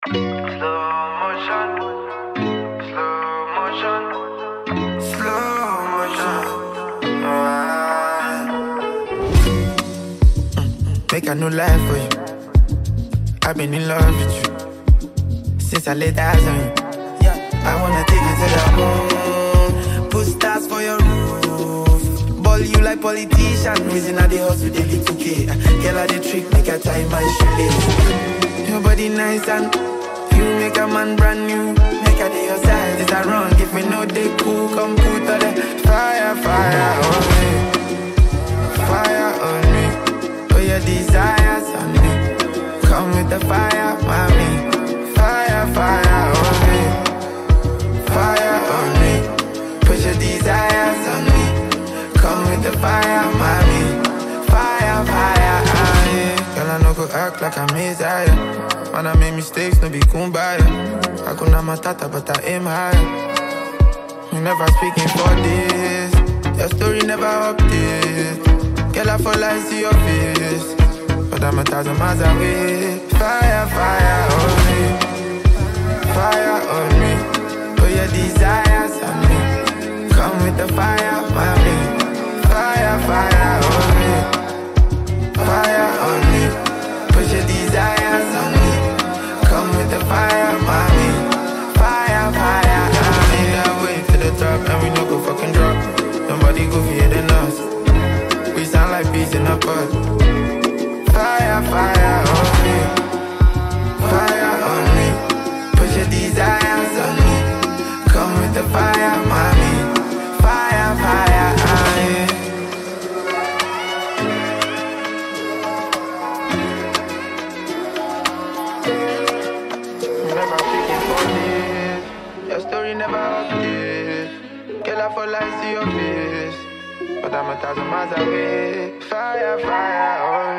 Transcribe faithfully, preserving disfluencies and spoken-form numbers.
Slow motion, slow motion, slow motion. Alright. Make a new life for you. I've been in love with you since I laid eyes on you. Yeah, I wanna take you to the moon. Put stars for your roof. Ball you like politician. Reason I the house with the little K. Girl, I the trick, make a time my shoelace. Your body nice and you make a man brand new. Make a day your size, it's a run. If me know they cool, come put all the fire, fire on me. Fire on me. Put your desires on me. Come with the fire, mommy. Fire, fire on me. Fire on me. Put your desires on me. Come with the fire, mommy. Fire, fire on me. Girl, I know go act like I'm Messiah. Man, I make mistakes, no be kumbaya. I go na matata, but I aim higher. You never speaking for this. Your story never updates. Girl, I fall like see your face. But I'm a thousand miles away. Fire, fire on me. Fire on me. Put your desires on me. Come with the fire, mommy. Fire, fire on me. Fire on me. Put your desires on me. Come with the fire, mommy. Fire, fire, mommy. That way to the top and we no go fucking drop. Nobody go for than us. We sound like peas in a pot. Fire, fire on me. Fire on me. Put your desires on me. Come with the fire, mommy. Fire, fire on me. Never speaking for this. Your story never updates. Girl, I fall like see your face. But I'm a thousand miles away. Fire, fire on